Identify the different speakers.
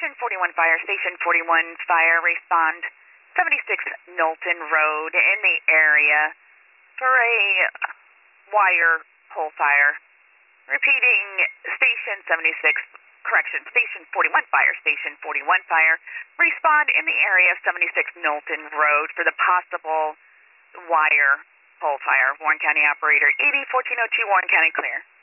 Speaker 1: Station 41 Fire, Station 41 Fire, respond 76 Knowlton Road in the area for a wire pole fire. Repeating, Station 76, Station 41 Fire, Station 41 Fire, respond in the area of 76 Knowlton Road for the possible wire pole fire. Warren County Operator 80-1402, Warren County clear.